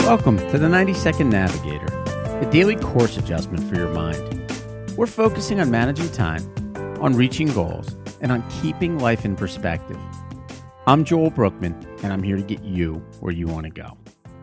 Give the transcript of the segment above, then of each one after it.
Welcome to the 90-Second Navigator, the daily course adjustment for your mind. We're focusing on managing time, on reaching goals, and on keeping life in perspective. I'm Joel Brookman, and I'm here to get you where you want to go.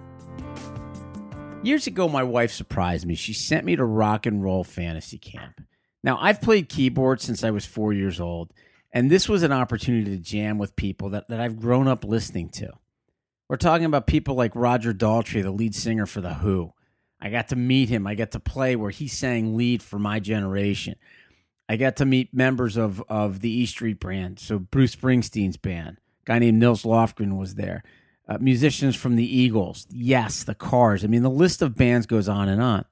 Years ago, my wife surprised me. She sent me to rock and roll fantasy camp. Now, I've played keyboard since I was 4 years old, and this was an opportunity to jam with people that I've grown up listening to. We're talking about people like Roger Daltrey, the lead singer for The Who. I got to meet him. I got to play where he sang lead for my generation. I got to meet members of the E Street Band, so Bruce Springsteen's band. A guy named Nils Lofgren was there. Musicians from the Eagles. Yes, the Cars. I mean, the list of bands goes on.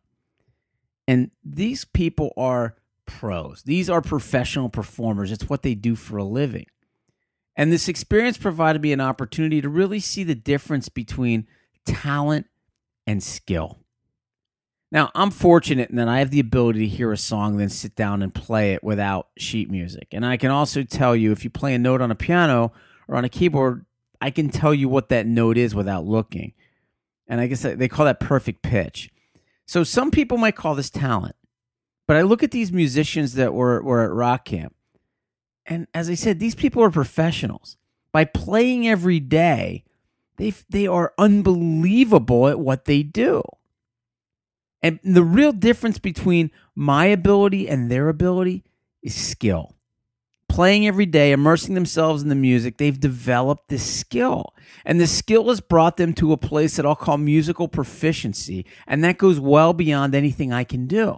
And these people are pros. These are professional performers. It's what they do for a living. And this experience provided me an opportunity to really see the difference between talent and skill. Now, I'm fortunate in that I have the ability to hear a song, then sit down and play it without sheet music. And I can also tell you, if you play a note on a piano or on a keyboard, I can tell you what that note is without looking. And I guess they call that perfect pitch. So some people might call this talent. But I look at these musicians that were at rock camp. And as I said, these people are professionals. By playing every day, they are unbelievable at what they do. And the real difference between my ability and their ability is skill. Playing every day, immersing themselves in the music, they've developed this skill. And the skill has brought them to a place that I'll call musical proficiency. And that goes well beyond anything I can do.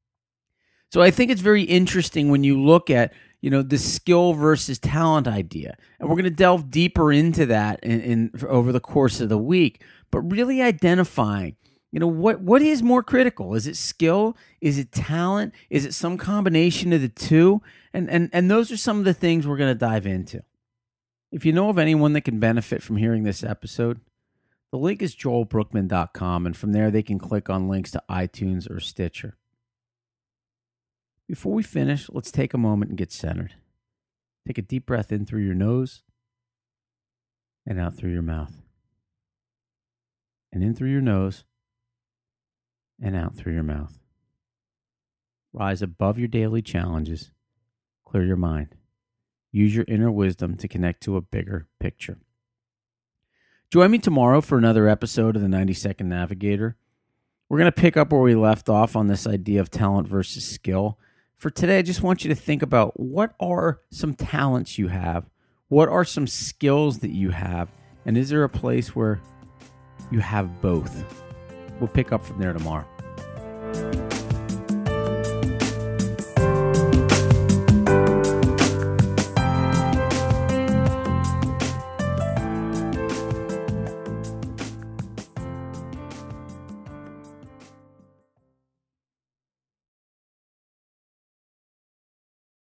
So I think it's very interesting when you look at the skill versus talent idea. And we're going to delve deeper into that in over the course of the week, but really identifying, what is more critical? Is it skill? Is it talent? Is it some combination of the two? And those are some of the things we're going to dive into. If you know of anyone that can benefit from hearing this episode, the link is joelbrookman.com, and from there they can click on links to iTunes or Stitcher. Before we finish, let's take a moment and get centered. Take a deep breath in through your nose and out through your mouth. And in through your nose and out through your mouth. Rise above your daily challenges. Clear your mind. Use your inner wisdom to connect to a bigger picture. Join me tomorrow for another episode of the 90-Second Navigator. We're going to pick up where we left off on this idea of talent versus skill. For today, I just want you to think about what are some talents you have? What are some skills that you have? And is there a place where you have both? We'll pick up from there tomorrow.